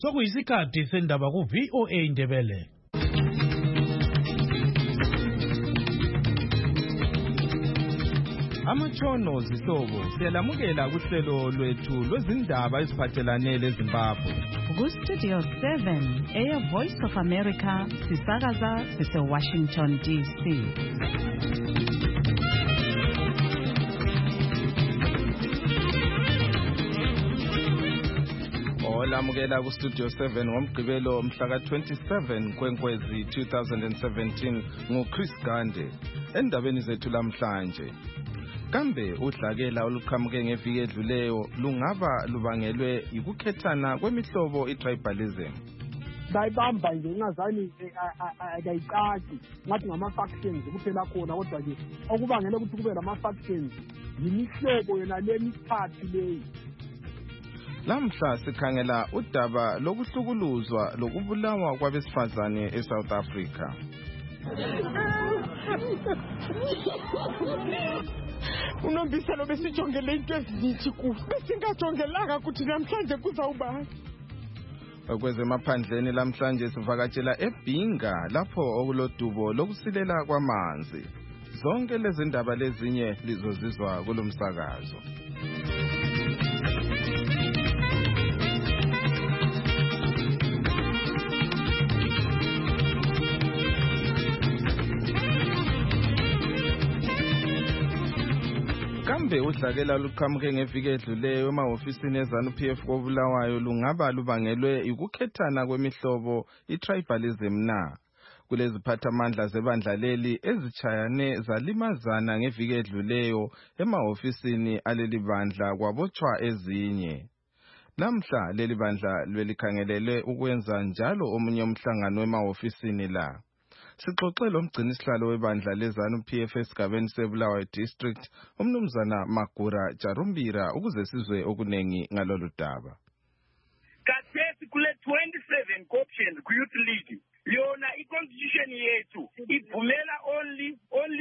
Sokuyisikhathi sendaba ku VOA Indebele. Amatshono zihlobo siyalamukela kuhlelo lwethu lwezindaba eziphathelane leZimbabwe. Ku Studio 7 Air Voice of America sisakaza sise Washington DC. Olamukela ku Studio 7 ngomgqibelo mhla ka-27 kweNkwezi 2017 nguChris Gande. Endabeni zethu lamhlanje, kambe udlakela oluqhamuke ngeviki edluleyo lungaba lubangelwe yikukhethana kwemihlobo i-tribalism. Bayibamba nje ingazani akayicaci ngathi ngama-factions kuphela khona, kodwa nje okubangele ukuthi kube lama-factions yimihlobo yona le mithathu leyi. Lamhla sikhangela udaba lokuhlukuluzwa lokubulawa kwabesifazane eSouth Africa. Unombiselo besijongele into ezithi kuhle besingajongelanga ukuthi namhlanje kuzawuba. Kwezemaphandleni lamhlanje sivakatshela eBhinga lapho okulodubo lokusilela kwamanzi. Zonke lezi ndaba lezinye lizozizwa kulomsakazo. Kambe udlakela luqhamuke ngeviki edluleyo emahofisini eZANU-PF koBulawayo lungaba lubangelwe ukukhethana kwemihlobo i-tribalism na? Kulezi phathamandla zebandla leli ezitshayane zalimazana ngeviki edluleyo emahofisini aleli bandla kwabotshwa ezinye. Namhla leli bandla lwelikhangelele ukwenza njalo omunye umhlangano emahofisini la. Sixoxele umgcinisihlalo webandla leZANU-PF esigabeni seBulawayo District, umnumzana Magura Jarumbira, ukuze sizwe okunengi ngalolu daba. Kathesi kule 27 co-options ku-Youth League, yona i-constitution yethu ivumela only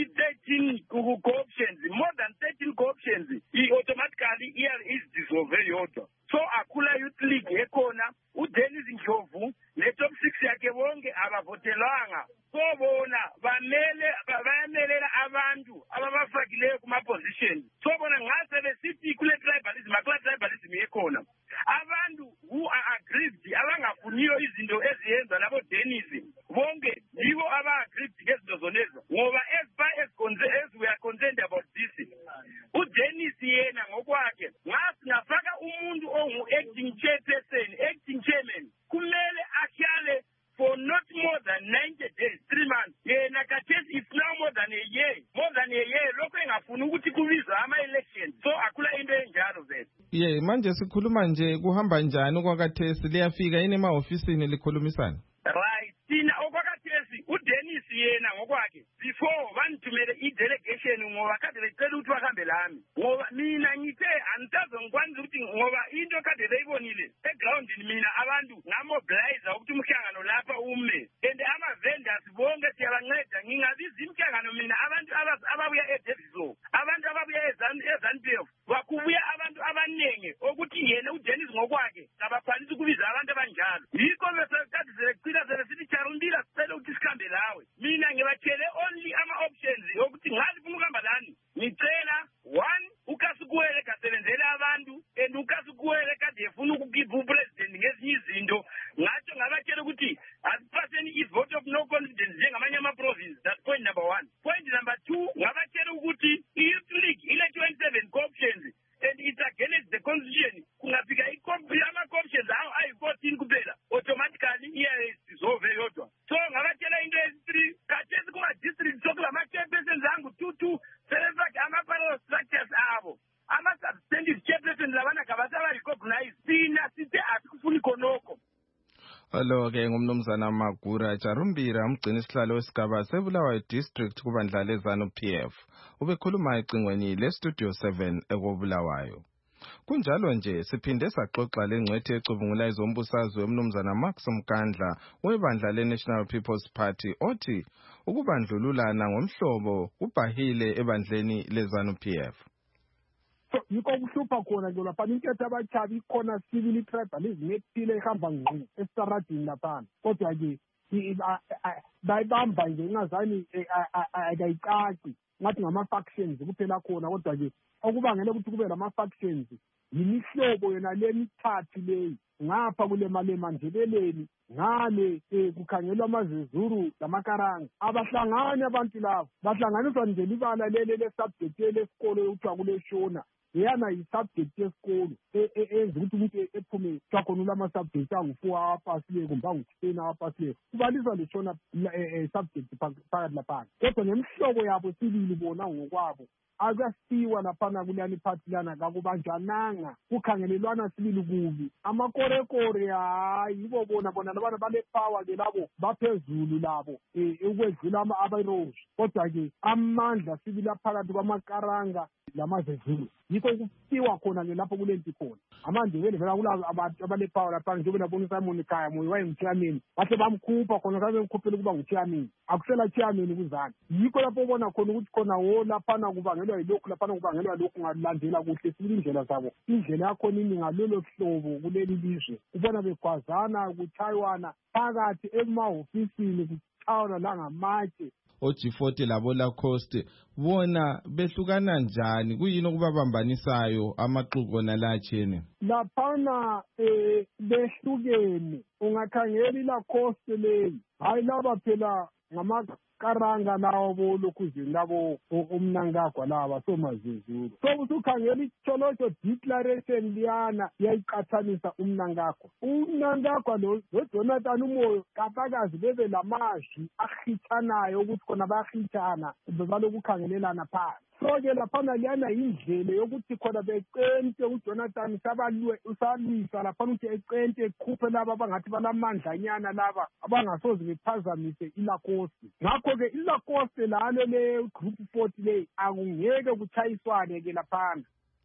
13 co-options, more than 13 co-options automatically is dissolve yodwa. So akula Youth League ekhona uDennis Ndlovu ne-top 6 yakhe bonke abavotelwanga. So bona bayamelela abantu ababafakileyo kuma-position. So bona ngase besithi kule tribalism, akula tribalism ekhona. Abantu who are aggrieved abangafuniyo izinto eziyenza labo Dennis bonke yibo aba-aggrieved ngezinto zonezo, ngoba as we are concerned about this, uDennis yena ngokwakhe ngafaka umuntu ongu-acting chairman kumele ahlale for not more than 90 days, 3 months. Yena kathesi if now more than a year lokho engafuni ukuthi kubizwe ama-elections. So akula into enjalo vele. Manje sikhuluma nje kuhamba njani okwakathesi, liyafika yini emahofisini likhulumisana? Right, thina okwakathesi uDennis yena ngokwakhe before banithumele i-delegation ngoba kade becela ukuthi bahambe lami, ngoba mina ngithe angitazongikwanisa ukuthi ngoba into kade beyibonile egroundini mina abantu ngamobilize ukuthi umhlangano lapha ume, and ama-vendors bonke siyabanceda. Ngingabiza imihlangano mina abantu ababuya eDeviso, abantu ababuya eZANU-PF, wakubuya abantu abaningi ukuthi yena uDennis ngokwakhe kabaphanisi ukubiza abantu abanjalo. Yikho besekade selecina selesithi Jarumbira sicela ukuthi sikhambe lawe. Mina ngibatshele only ama-options yokuthi ngazifuna ukuhamba lani. Ngicela 1 uKasikuwele kasebenzele abantu, and uKasikuwele kade efuna ukukipha upresident ngezinye izinto. Ngatsho ngabatshela ukuthi asiphatheni i-vote of no confidence njengamanye ama-province. That's point number 1. Point number 2, ngabatshela ukuthi i-Youth League ile 27 co-options and it's against the constitution. Kungafika ama-co-options ayi-14 kuphela, automatically iyadissolve yodwa. So ngabatshela into ezi-3 kathesi kuma-district sokulama-chairpersons angu 2 sebefake ama-parallel structures abo. Ama-substantive chairpersons labana kabasaba-recognize. Thina sithe asikufuni khonokho. Alo-ke ngumnumzana Magura Jarumbira, umgcinisihlalo wesigaba seBulawayo District kubandla leZANU-PF, ubekhuluma ecingweni leStudio 7 ekoBulawayo. Kunjalo nje siphinde saxoxa lengcwethi ecubungula izombusazwe umnumzana Max Mkandla webandla leNational People's Party othi ukubandlululana ngomhlobo kubhahile ebandleni leZANU-PF. so yikho kuhlupha khona ke lapha inketho abachabi ikhona civil tribalism ethile ihamba ngqo estaradini lapha kodwa ke bayibamba nje ingazani akayicaci ngathi ngama-factions kuphela khona kodwa ke okubangela ukuthi kube lama-factions yimihlobo yona le mithathu leyi ngapha kule mandebeleni ngale kukhangelwa amazezuru lamakaranga abahlangani abantu labo bahlanganiswa nje libala lele le-subject lesikolo yokuthiwa kuleshona yana yi-subject yesikolo enza ukuthi umuntu ephume kuthiwa khona ulama-subject angu-4 awapasileyo kumbe angu-10 awapasileyo kubaliswa leshona subject phakathi laphana kodwa ngemihlobo yabo sibili bona ngokwabo akasiwa laphana kulani phathi lana kakubanjananga kukhangelelwana sibili kubi amakorekore hayi yibo bona labana bale-power ke labo baphezulu labo ukwedlula ama-abarosi kodwa-ke amandla sibili aphakathi kwamakaranga lamazezulu yikho kufiwa khona-ke lapho kulenti khona amandebele vela kulabo abantu abale-power laphana njengoba nabona uSimon Khaya moye wayenguthiameni bahle bamkhupha khona kabe mkhuphela ukuba nguthiameni akusela thiameni kuzani yikho lapho ubona khona ukuthi khona wo laphana kubangelwa yilokhu laphana kubangelwa lokhu ngalandela kuhle sibili indlela zabo indlela yakhona ini ngalolo hlobo kuleli lizwe ubona begwazana kuchaywana phakathi emahofisini kuchaywana langamatshe oG40 labo Lacoste bona behlukana njani kuyini okubabambanisayo amaxuku nalachene laphana behlukene ungakhangela iLacoste leyi hayi laba phela ngamakaranga lawo bolokhuzini labo umnankagwa laba somazezulu so usukhangela iCholocho declaration liyana yayiqathanisa umnankagwa lo Jonathan Umoyo kapakazi bebe lamazwi ahitshanayo ukuthi khona bayahitshana bebalokukhangelelana phansi so-ke laphana liyana yindlela yokuthi khona becente uJonathan usalwisa laphana ukuthi ecente ekhuphe laba abangathi balamandlanyana laba abangasoze bephazamise iLacoste ngakho-ke iLacoste lalo le-group 40 leyi akungeke kuchayiswane-ke laphana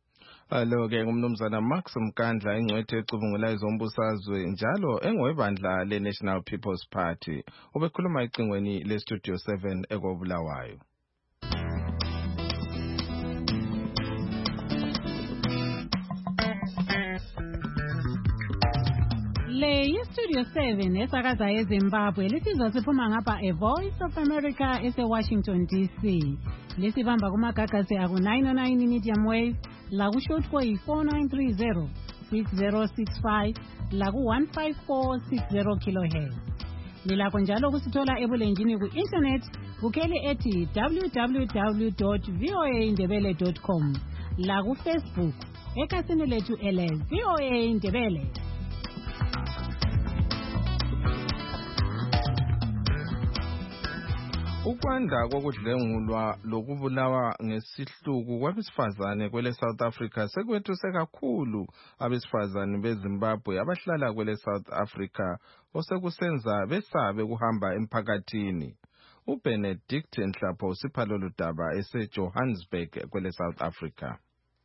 Alo-ke ngumnumzana Max Mkandla ingcwethe ecubungula izombusazwe njalo engowebandla le-National People's Party ubekhuluma ecingweni le-Studio 7 ekobulawayo. Le yi-Studio 7 esakaza eZimbabwe lisizwa siphuma ngapha eVoice of America ese-Washington DC. Lisibamba kumagagasi aku-909 medium wave laku-short wave 4930 6065 laku-15460 kilohertz. Lilakho njalo kusithola ebulenjini ku-internet kukheli ethi www.voaindebele.com laku-Facebook ekhasini lethu ele VOA Indebele. Ukwanda kokudlengulwa lokubulawa ngesihluku kwabesifazane kwele South Africa sekwethuse kakhulu abesifazane beZimbabwe abahlala kwele South Africa osekusenza besabe kuhamba emphakathini. uBenedict Nhlapho usipha lolu daba eseJohannesburg kwele South Africa.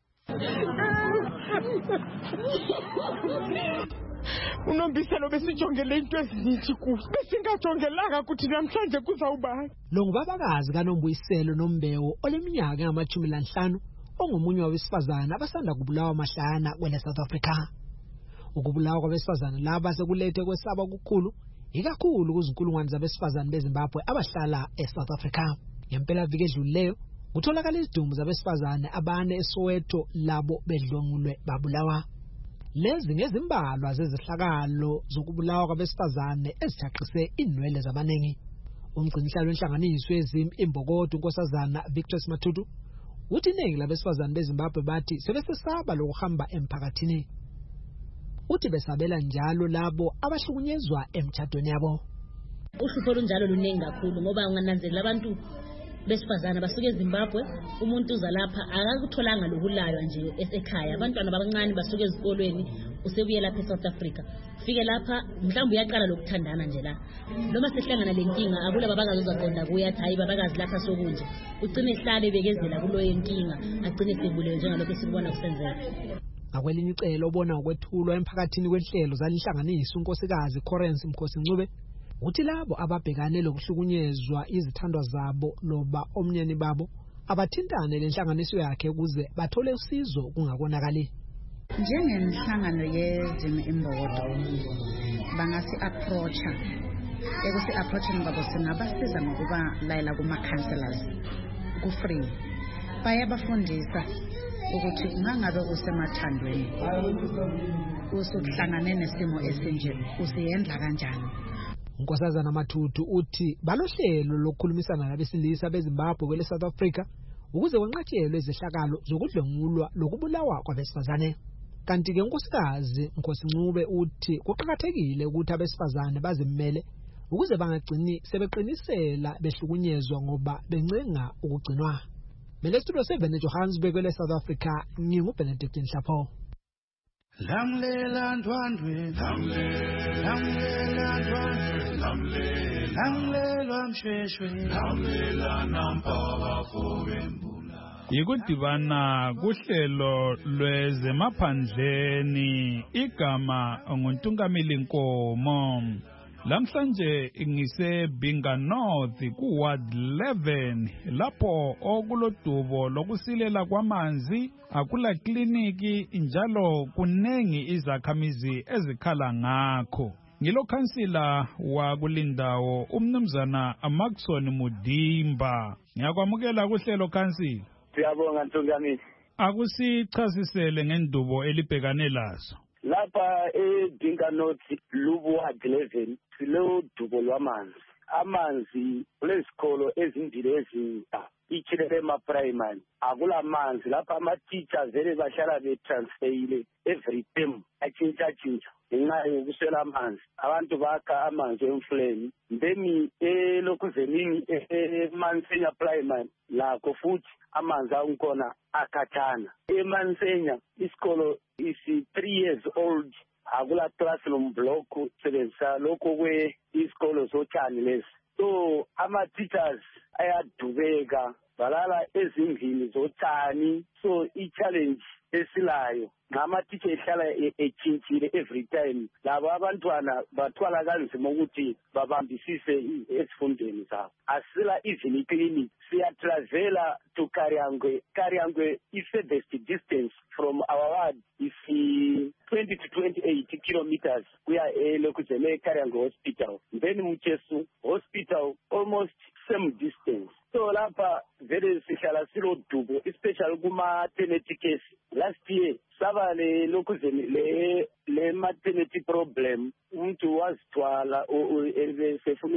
Unombiselo besijongele into eziningi kuhle besingajongelanga ukuthi namhlanje kuzawubani lo ngubabakazi kaNombuyiselo Nombewo oleminyaka engama-15 ongomunye wabesifazana abasanda kubulawa mahlana kwele South Africa. Ukubulawa kwabesifazana laba sekulethe kwesaba kukhulu ikakhulu kuzinkulungwane zabesifazane beZimbabwe abahlala eSouth Africa. Ngempela viki edlulileyo kutholakala izidumbu zabesifazane abane eSoweto labo bedlwengulwe babulawa. Lezi ngezimbalwa zezihlakalo zokubulawa kwabesifazane ezithaqise inwele zabaningi. Umgcinihlalo wenhlanganiso yezimpi iMbokodo unkosazana Victor Matutu uthi iningi labesifazane beZimbabwe bathi sebesesaba lokuhamba emphakathini. Uthi besabela njalo labo abahlukunyezwa emtchadweni yabo. Uhlupho lunjalo luningi kakhulu ngoba ungananzelela abantu besifazana basuke eZimbabwe umuntu uza lapha akakutholanga lokulaywa nje esekhaya abantwana abancane basuke ezikolweni usebuye lapha eSouth Africa ufike lapha mhlawumbe uyaqala lokuthandana nje la noma sehlangana lenkinga akula babakazi uzaqonda kuya hayi babakazi lapha sokunje ugcine ihlale bekezela kulo yenkinga agcine sebulewe njengalokho sikubona kusenzeka. Ngakwelinye icelo obona ukwethulwa emphakathini kwenhlelo zalinhlanganisa unkosikazi Corrence Mkhosi-Ncube uthi labo ababhekane lokuhlukunyezwa izithandwa zabo loba omnyeni babo abathintane lenhlanganiso yakhe ukuze bathole usizo kungakonakali. Njengenhlangano yezimo imbokodo bangasi approacha ekusi approaching babo singabasiza ngokuba layela kuma counselors ku free bayabafundisa ukuthi ungangabe usemathandweni usuhlangane nesimo esinje usiyendla kanjani. Nkosazana Mathuthu uthi balohlelo lokukhulumisana nabesilisa beZimbabwe kwele South Africa ukuze kwenqatshelwe izehlakalo zokudlwengulwa lokubulawa kwabesifazane. Kanti ke unkosikazi Nkosincube uthi kuqhakathekile ukuthi abesifazane bazimele ukuze bangagcini sebeqinisela behlukunyezwa ngoba bencenga ukugcinwa. Mele studio 7 eJohannesburg kwele South Africa nginguBenedict Nhlapho. Lamlela ndwandwe lamlela mshweshwe lamlela nampaka fowembula. Yikudibana kuhlelo lwezemaphandleni igama nguNtungamili Nkomo. Lamhlanje ngise Binga North ku Ward 11 lapho okulodubo lokusilela kwamanzi akula kliniki njalo kunengi izakhamizi ezikhala ngakho. Ngilo kansila wakulindawo umnumzana Maxon Mudimba. Ngiyakwamukela kuhlelo kansila. Siyabonga Ntungamili. Akusichasisele ngendubo elibhekane lazo. Lapha eDinga North Lubu Ward 11 silo dubo lwamanzi. Amanzi kulesikolo ezindile ezintsha iChilema Primary akula manzi lapha ama teachers vele bahlala betransferile every term atshintsha ngenxa yokuswela amanzi. Abantu bakha amanzi emfuleni then elokuzenini eMansenya Primary lakho futhi amanzi angkhona akhathana. eMansenya isikolo is 3 years old akula classroom block sebenzisa lokho kwe isikolo zotshani lezi. So ama teachers ayadubeka balala ezindlini zotshani. So i-challenge esilayo ngama teacher ehlala etshintshile every time. Labo abantwana bathwala kanzima ukuthi babambisise ezifundweni zabo. Asila even clinic siyatravela to Karyangwe is the best distance from our ward is 20 to 28 kilometers. We are lokuzele Karyangwe hospital. Then Mchesu hospital almost same distance. So lapha vele sihlala silo dubo especially kuma maternity case. Last year saba lokuzele le maternity problem umuntu wazithwala sefuna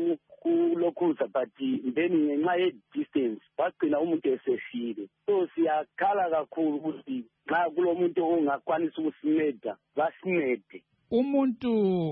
ukulokhuza but then ngenxa ye distance wagcina umuntu esefile. So siyakhala kakhulu ukuthi nxa kulomuntu ongakwanisa ukusinceda basincede. Umuntu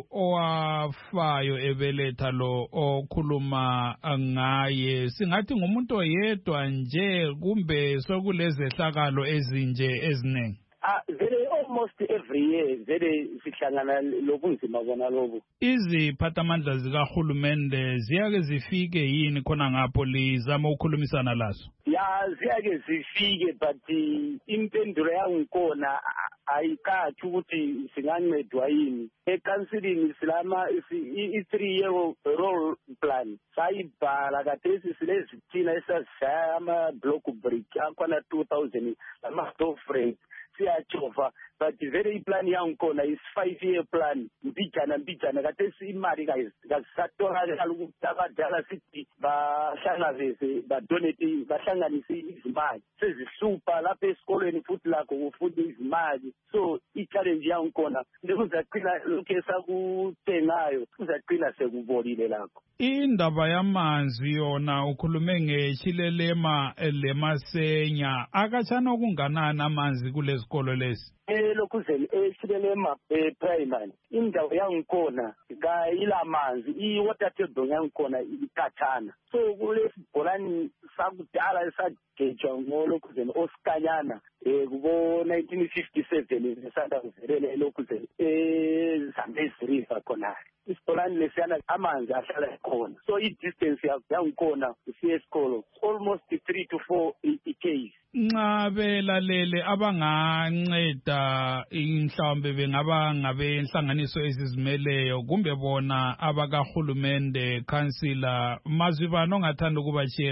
owafayo ebeletha lo okhuluma ngaye singathi ngumuntu oyedwa nje kumbe sokulezehlakalo ezinje ezinengi. Very almost every year vele sihlangana lobunzima bona lobo. Iziphathamandla zikahulumende ziyake zifike yini khona ngapho lizama ukukhulumisana lazo? Ya ziyake zifike but impendulo yangikhona ayikathi ukuthi singancedwa yini. Ekansilini silama i-3 year role plan sayibhala kade silezithina esazishaya ama block brick akhona 2000 ama door frame siyachova but very plan yangikhona is 5 year plan mbijana kade imali kasatholakala ukuthi abadala sithi bahlangabeze badonate bahlanganise izimali sezihlupha lapha esikolweni futhi lakho kufunda izimali. So i-challenge yangikhona ndikuzaqina lokho esakuthengayo kuzaqina sekubolile lakho. Indaba yamanzi yona ukhulume ngeChilema leMasenya akatshana okunganani amanzi kulesikolo lesi? Lokuzeni eChilema Primary indawo yangikhona kayila manzi i-water table yangikhona ikhathana. So kulesibholani sakudala esagejwa ngolokuzeni osikanyana kubo 1957 esanda kuvelele lokuzeni eZambezi River khona. Isibholani lesiyana amanzi ahlala khona. So i-distance yangikhona usiye esikolo almost 3 to 4 km. Nxa belalele abanganceda inhlawumbe bengaba ngabenhlanganiso ezizimeleyo kumbe bona abakahulumende kansila mazwi bani ongathanda ukubatshela wona?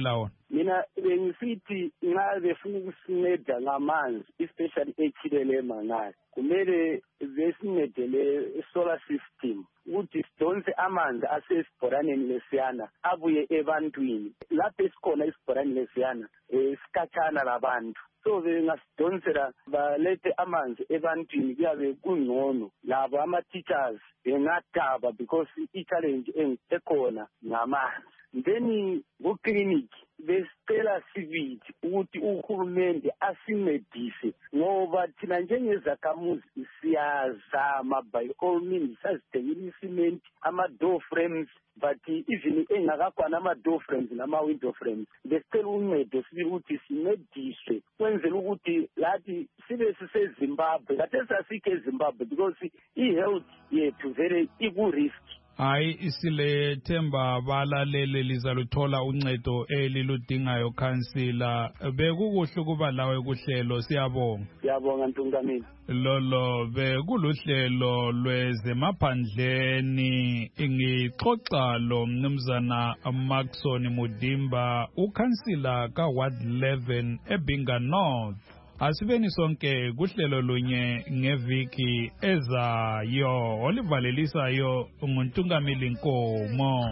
mina bengisithi nxa befuna ukusinceda ngamanzi especially eKhilelema ngayo kumele besincedele solar system ukuthi sidonse amanzi asesibhoraneni lesiyana abuye ebantwini lapho esikhona isibhorane lesiyana sikhatshana labantu so bengasidonsela balethe amanzi ebantwini kuyabe kungcono labo ama-teachers bengadaba because i-challenge ekhona ngamanzi then ku-clinic besicela sibili ukuthi uhulumende asincedise ngoba thina njengezakhamuzi siyazama by all means sazithengile i-cement ama-door frames but even engakakwana ama-door frames nama-window frames besicela uncedo sibili ukuthi sincediswe kwenzela ukuthi lathi sibe sisezimbabwe kade sasikho ezimbabwe because i-health yethu vele iku-risk. Hayi isilethemba balalele lizaluthola uncedo eliludingayo khansila bekukuhle kuba lawe kuhlelo siyabonga. Siyabonga Ntungamini. Lolo bekuluhlelo lwezemaphandleni ngixoxa lo mnumzana Maxon Mudimba ukhansila ka Ward 11 eBinga North. Asibeni sonke kuhlelo lunye ngeviki ezayo olivalelisayo nguNtungamili Nkomo.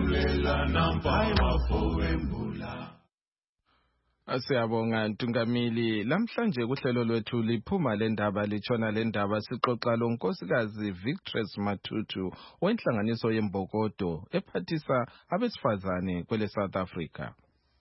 Asiyabonga Ntungamili. Lamhlanje kuhlelo lwethu liphuma lendaba litshona lendaba sixoxa lo nkosikazi Victress Matutu wenhlanganiso yembokodo ephathisa abesifazane kwele South Africa.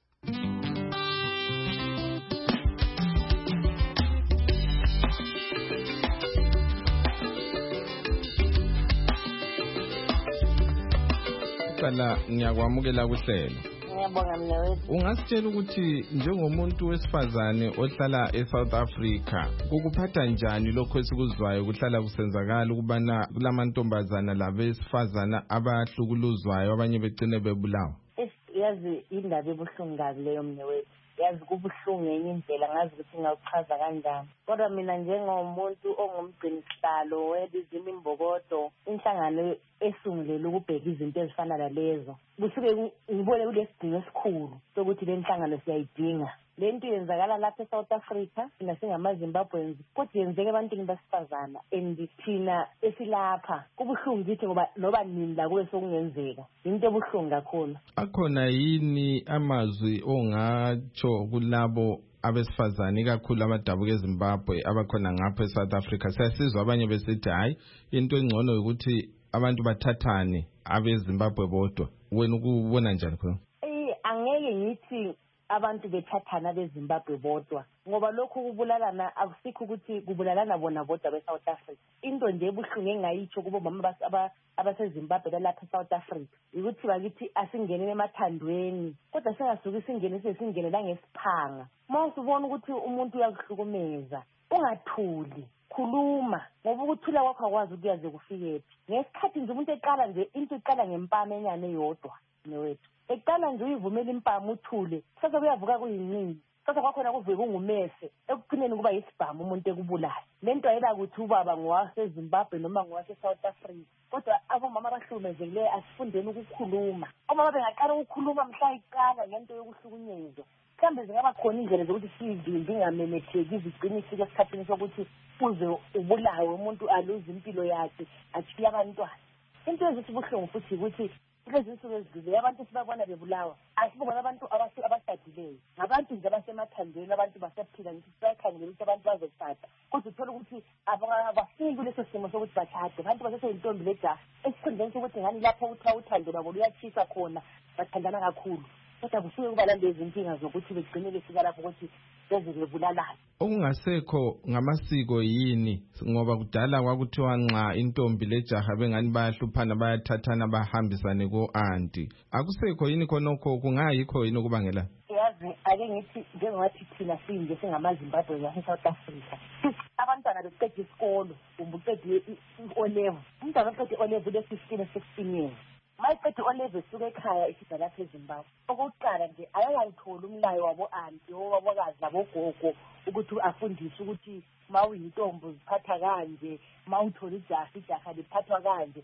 Ngiyakwamukela kuhlelo. Ngiyabonga mnewethu. Ungasitshela ukuthi njengomuntu wesifazane ohlala eSouth Africa ukuphatha njani lokho esikuzwayo kuhlala kusenzakala ukubana kulamantombazana labesifazana abahlukuluzwayo abanye begcine bebulawa? Yazi indaba ebuhlungu kabi leyo mnewethu. Yazi kubuhlungu ngenye indlela ngazi ukuthi ngawuchaza kanjani. Kodwa mina njengomuntu ongumgcinisihlalo welizimi imbokodo inhlangano esungulele ukubheka izinto ezifana nalezo kusuke ngibone kulesidingo esikhulu sokuthi le nhlangano siyayidinga. Le nto yenzakala lapha eSouth Africa thina singamaZimbabweans kodwa yenzeka ebantwini besifazana and thina esilapha kubuhlungu kithi ngoba noba nini la kuwe sokungenzeka into ebuhlungu kakhulu. Akhona yini amazwi ongatsho kulabo abesifazane kakhulu abadabuka eZimbabwe abakhona ngapha eSouth Africa? Siyasizwa abanye besithi hayi into engcono ukuthi abantu bathathane abeZimbabwe bodwa. Wena ukubona njani khona? Angeke ngithi abantu bethathana beZimbabwe bodwa ngoba lokho kubulalana akusikho ukuthi kubulalana bona bodwa beSouth Africa. Into nje ebuhlungu engayitsho kubo mama abaseZimbabwe lalapha eSouth Africa ukuthi bakithi asingenele emathandweni kodwa singasuki singene la ngesiphanga. Mawusubona ukuthi umuntu uyakuhlukumeza ungathuli khuluma ngoba ukuthula kwakho akwazi ukuyaze kufikephi. Ngesikhathi nje umuntu eqala nje into iqala ngempama enyane yodwa newethu eqala nje uyivumela impama uthule sasa kuyavuka kuyinqini sasa kwakhona kuvuke kungumese ekugcineni kuba yisibhamu umuntu ekubulayo. Lento ayela ukuthi ubaba ngowaseZimbabwe noma ngowaseSouth Africa kodwa abomama abahlukumezekileyo asifundeni ukukhuluma. Omama bengaqala ukukhuluma mhla iqala ngento yokuhlukunyezwa mhlambe zingaba khona indlela zokuthi sivimbi ingamemetheki izigcine ifike esikhathini sokuthi uze ubulawe umuntu aluze impilo yakhe achiye abantwana. Into ezithi buhlungu futhi ukuthi lezi insuku ezidlule abantu sibabona bebulawa asibona abantu abashadileyo ngabantu nje abasemathandweni abantu basaphila ngithi siyakhangela ukuthi abantu bazothatha kodwa uthola ukuthi abafiki kuleso simo sokuthi bashade abantu baseseyintombi lejaha esikhundleni sokuthi ngani lapho uthiwa uthando lwabo luyatshisa khona bathandana kakhulu kodwa kusuke kuba lezi inkinga zokuthi begcine befika lapho ukuthi beze bebulalana. Okungasekho ngamasiko yini ngoba kudala kwakuthiwa nxa intombi lejaha bengani bayahluphana bayathathana bahambisane ko-anti. Akusekho yini khonokho kungayikho yini okubangela? Yazi ake ngithi njengokuthi thina sinje singamaZimbabwe yaseSouth Africa abantwana beqeda isikolo kumbe uqede i-O-level umntwana oqede i-O-level le-15 16 years mayiqede i-O-level suka ekhaya isida lapha eZimbabwe. Okokuqala nje ayayitholi umlayo wabo-anti owabokazi labogogo ukuthi afundiswe ukuthi ma uyintombi uziphatha kanje ma uthola ijaha liphathwa kanje.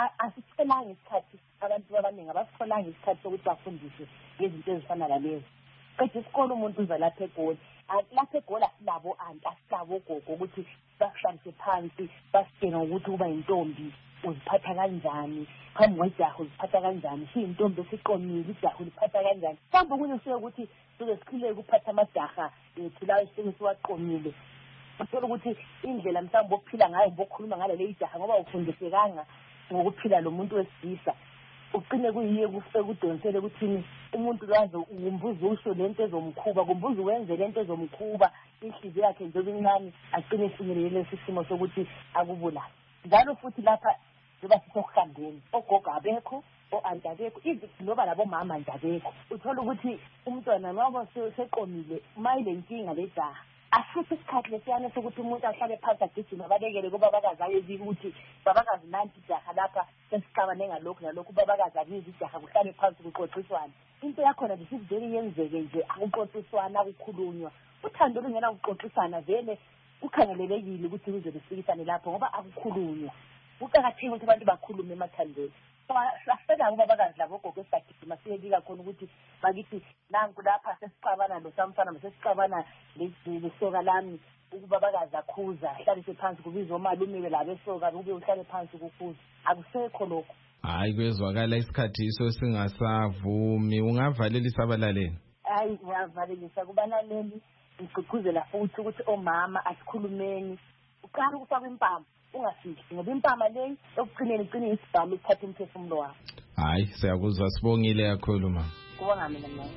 Asitholanga isikhathi abantu abaningi abasitholanga isikhathi sokuthi bafundiswe ngezinto ezifana nalezi. qeda isikole umuntu uza lapha eGoli. Lapha eGoli asilabo anti asilabo gogo ukuthi basihlalise phansi basitshela ukuthi uba intombi uziphatha kanjani, phambi kwejaha uziphatha kanjani, siyintombi esiqomile ijaha uliphatha kanjani. Mhlawumbe kunye usuke ukuthi sizokhuleka ukuphatha amajaha thulayo siwaqomile. Uthola ukuthi indlela mhlawumbe ophila ngayo bokhuluma ngale ijaha ngoba ufundisekanga ngokuphila lo muntu wesilisa. Uqine kuyiye kufike kudonsele ukuthi umuntu laze umbuzo usho lento ezomkhuba, kumbuzo wenze lento ezomkhuba, inhliziyo yakhe njengoba incane aqine efinyelele lesimo sokuthi akubulala. Njalo futhi lapha njengoba sisokuhambeni ogogo abekho o-anti abekho izithi noba labo mama nje abekho. Uthola ukuthi umntwana noma seqomile mayile inkinga lejaha asithi isikhathi lesiyana sokuthi umuntu ahlale phansi agijima abalekele kubabakazi ayezike ukuthi babakazi nanti ijaha lapha sesixabane ngalokhu nalokhu babakazi abizi ijaha kuhlale phansi kuxoxiswana. Into yakhona nje sivele yenzeke nje akuxoxiswana akukhulunywa. Uthando lungena ukuxoxisana vele ukhangelelekile ukuthi kuze lifikisane lapho ngoba akukhulunywa. Kuqakathekile ukuthi abantu bakhulume emathandweni. Sasela ubabakazi labo gogo esagijima siyebika khona ukuthi bakithi nanku lapha sesixabana lo samfana sesixabana lesoka lami ukubabakazi akhuza hlalise phansi kubizwa omalume labo esoka kube uhlale phansi ukukhuza. Akusekho lokho. Hayi kwezwakala isikhathi iso singasavumi. Ungavalelisa abalaleli? Hayi ngiyavalelisa kubalaleli ngigqugquzela futhi ukuthi omama asikhulumeni. Uqala ukufaka impama ungafiki ngoba impama leyi ekugcineni igcine isibhamu isithatha umphefumulo wakho. Hayi siyakuzwa sibongile kakhulu ma. Kubonga mina mama.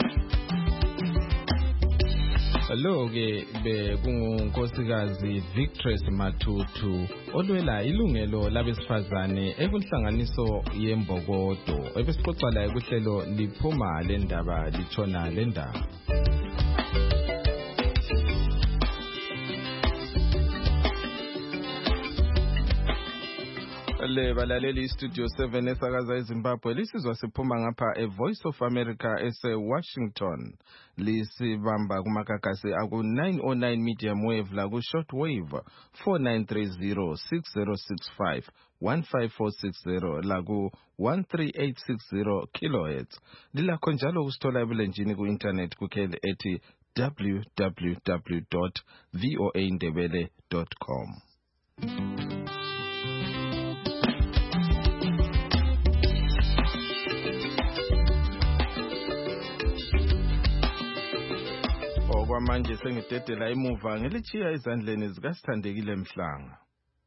Lo ke bekungunkosikazi Victress Matutu olwela ilungelo labesifazane ekunhlanganiso yembokodo. Ebesixoxa la kuhlelo liphuma le ndaba litshona le ndaba. Le balaleli Studio 7 esakaza eZimbabwe lisizwa siphuma ngapha Voice of America Washington. Lisibamba kumakakasi aku 909 medium wave la ku short wave 4930 6065 15460 la ku 13860 kilohertz. Lilakho njalo kusithola ebulenjini ku internet kukhele ethi www.voaindebele.com. Okwamanje sengidedela emuva ngelichiya ezandleni zikaSithandekile Mhlanga.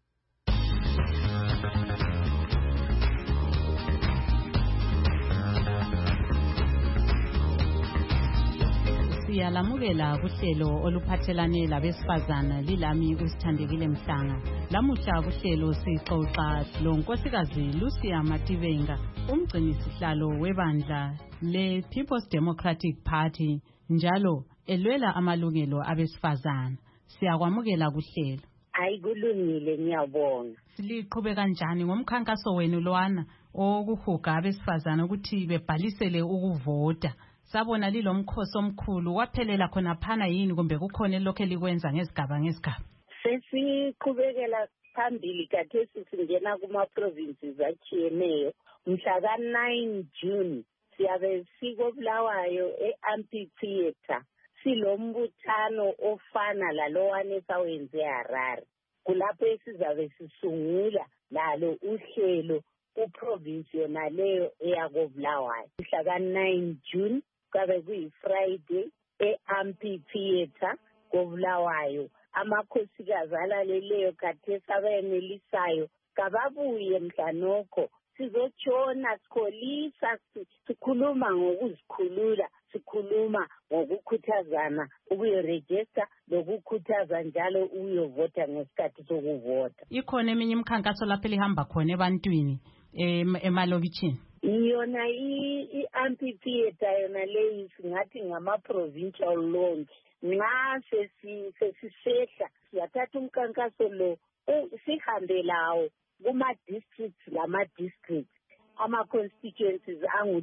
Siyalamukela kuhlelo oluphathelane labesifazana lilami uSithandekile Mhlanga. Lamuhla kuhlelo sixoxa lonkosikazi Lucia Mativenga, umgcinisihlalo webandla le People's Democratic Party njalo elwela amalungelo abesifazana. Siyakwamukela kuhlelo. Ayikulungile ngiyabonga. Siliqhubeka kanjani ngomkhankaso wenu lwana okuhuga abesifazana ukuthi bebhalisele ukuvota? Sabona lilomkhosi omkhulu waphelela khona phana yini kumbe kukhona elokho likwenza ngezigaba ngezigaba? Sesiqhubekela phambili kathesi singena kuma provinces atshiyeneyo. Mhla ka 9 June siyabe sikobulawayo eAmphitheatre. Silombuthano ofana lalowane sawenze eHarare. Kulapho esizabe sisungula lalo uhlelo kuprovince yona leyo eyakobulawayo. Mhla ka 9 June kabe kuyiFriday eAmphitheatre kobulawayo. Amakhosikazi alaleleyo kathesi abenelisayo kababuye mhlanokho sizotshona sikholisa sikhuluma ngokuzikhulula sikhuluma ngokukhuthazana ukuyorejista lokukhuthaza njalo ukuyovota ngesikhathi sokuvota. Ikhona eminye imikhankaso lapho lihamba khona ebantwini emalokitshini? Yona i-Amphitheatre yona leyi singathi ngama-provincial launch. Nxa sesisehla siyathatha umkhankaso lo sihambe lawo kuma-districts lama-districts ama-constituencies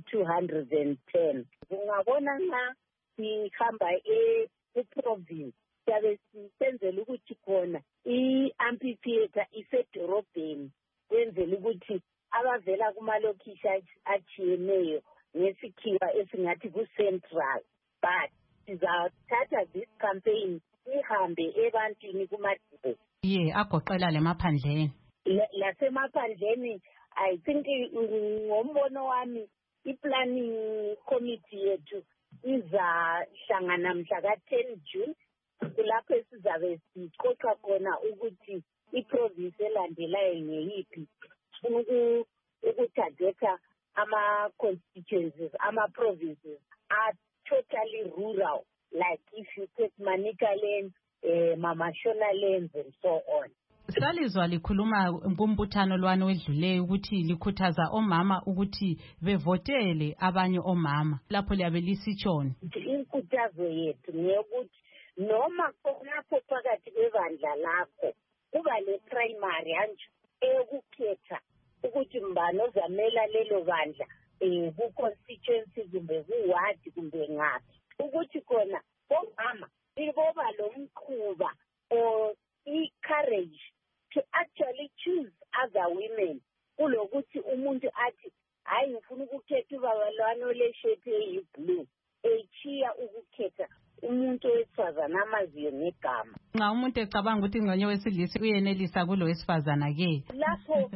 angu-210. Ungabona nxa sihamba e-province siyabe sisenzela ukuthi khona i-Amphitheatre isedorobheni kwenzela ukuthi abavela kumalokhishi atshiyeneyo ngesikhiwa esingathi ku-central but sizathatha this campaign ihambe ebantwini kumadibho agoqela lemaphandleni lasemaphandleni. I think ngombono wami i-planning committee yethu izahlangana mhla ka-10 June kulapho sizabe sicoca khona ukuthi i-province elandelayo ngeyiphi ukutargeta ama-constituencies, ama-provinces are totally rural, like if you take Manicaland, Shonaland and so on. Salizwa likhuluma kumbuthano lwano wedluleyo ukuthi likhuthaza omama ukuthi bevotele abanye omama lapho liyabe lisitshona. Inkuthazo yethu ngeyokuthi noma khonapho phakathi kwebandla lakho kuba le primary anje eyokukhetha ukuthi mbani ozamela lelo bandla ku-constituency kumbe ku-ward kumbe ngaphi ukuthi khona omama iboba lo mkhuba or i-courage to actually choose other women kulokuthi umuntu athi hayi ngifuna ukukhetha ubaba lwano leshepi eyi-blue echiya ukukhetha umuntu wesifazana amaziyo ngegama. Nxa umuntu ecabanga ukuthi ingxenye wesilisa uyenelisa kulo wesifazana-ke lapho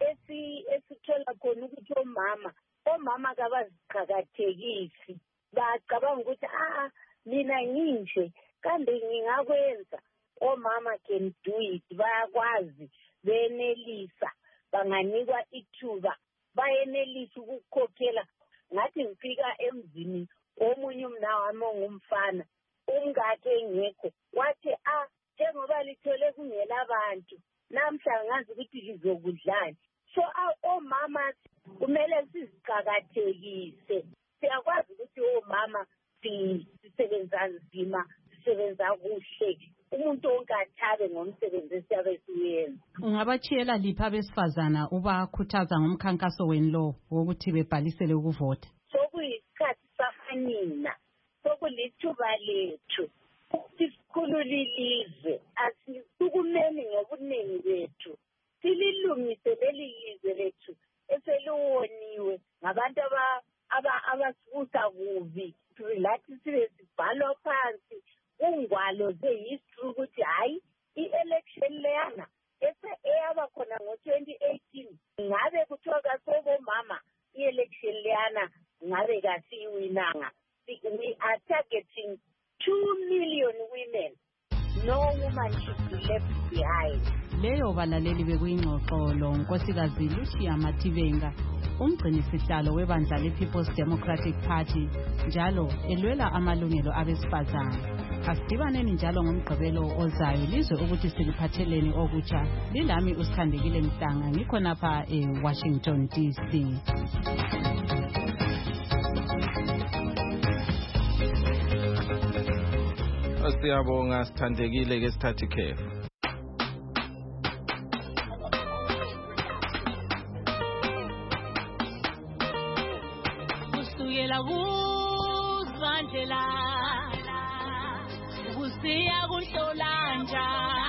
esithola khona ukuthi omama kabaziqakathekisi bacabanga ukuthi mina nginje kambe ngingakwenza. Omama can do it, bayakwazi, benelisa, banganikwa ithuba, bayenelisa ukukhokhela. Ngathi ngifika emzini omunye umnawami ongumfana umngakhe engekho wathi njengoba lithole kungela abantu namhla ngazi ukuthi lizokudlani. So omama kumele siziqakathekise. Siyakwazi ukuthi omama sisebenza nzima, sisebenza kuhle. Umuntu wonke athabe ngomsebenzi esiyabe siyenza. Ungabatshiyela liphi abesifazana ubakhuthaza ngomkhankaso wenu lo wokuthi bebhalisele ukuvota? Sokuyisikhathi safanina, sokulithuba lethu ukuthi sikhulule ilizwe, asisukumeni ngobuningi bethu, sililungise leli lizwe lethu eseliwoniwe ngabantu abasibusa kubi, lathi sibe sibhalwa phansi ungwalo ze-history ukuthi hayi i-election leyana eyaba khona ngo-2018 ngabe kuthiwa kasobomama i-election leyana ngabe kasiyiwinanga. We are targeting 2 million women. No woman should be left behind. Leyo balaleli bekuyingxoxo lo Nkosikazi Lucia Mativenga, umgcini sihlalo webandla le-People's Democratic Party, njalo elwela amalungelo abesifazane. Asidibaneni njalo ngomgqibelo ozayo lizwe ukuthi siliphatheleni okutsha. Lilami uSithandekile Mhlanga, ngikhonapha eWashington DC. Siyabonga Sithandekile ke sithathe ikhefu. Kusukela kuZandlela kusiya kuNhlolanja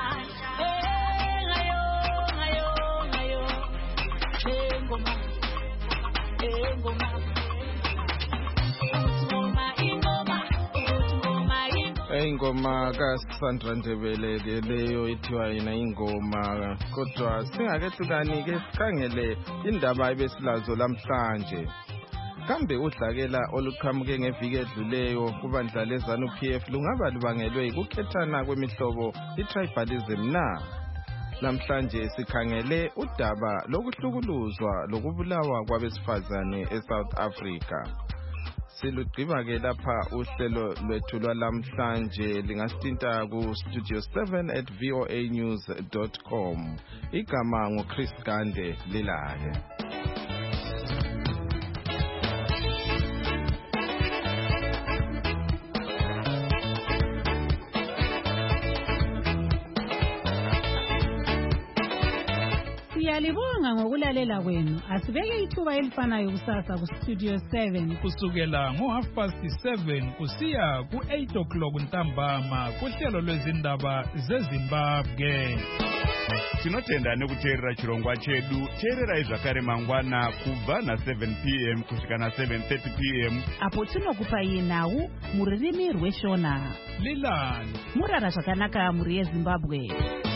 ingoma kaSandra Ndebele ke leyo ithiwa yina ingoma. Kodwa singakehlukani ke sikhangele indaba ebesilazo lamhlanje. Kambe udlakela oluqhamuke ngeviki edluleyo kubandla leZANU-PF lungaba lubangelwe ukukhethana kwemihlobo i-tribalism na? Namhlanje sikhangele udaba lokuhlukuluzwa lokubulawa kwabesifazane eSouth Africa. Silugqiba ke lapha uhlelo lwethu lwalamhlanje lingasithinta ku studio 7@voanews.com. Igama nguChris Gande lilake. Siyalibonga ngokulalela kwenu. Asibeke ithuba elifanayo kusasa ku studio 7 kusukela ngo7:30 kusiya ku8 o'clock ntambama kuhlelo lwezindaba zeZimbabwe. tinotenda nekuteerera chirongwa chedu. Teererai zvakare mangwana kubva na7 p.m. kusvika na7:30 p.m. apo tinokupai nhau mururimi rweshona. Lilani murara zvakanaka muri yeZimbabwe.